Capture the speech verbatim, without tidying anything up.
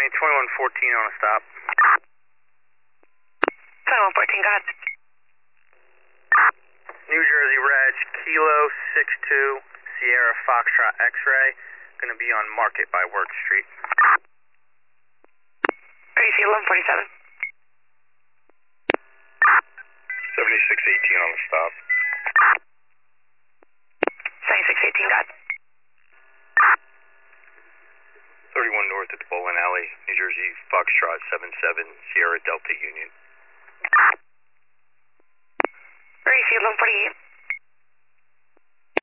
County, twenty-one fourteen on a stop. twenty-one fourteen, go ahead. New Jersey Reg, Kilo six two, Sierra Foxtrot X-Ray, going to be on Market by Work Street. R E C eleven forty-seven. seventy-six eighteen on the stop. seventy-six eighteen, go ahead. thirty-one north at the Bowling Alley, New Jersey Foxtrot seven seven, Sierra Delta Union. R E C eleven forty-eight.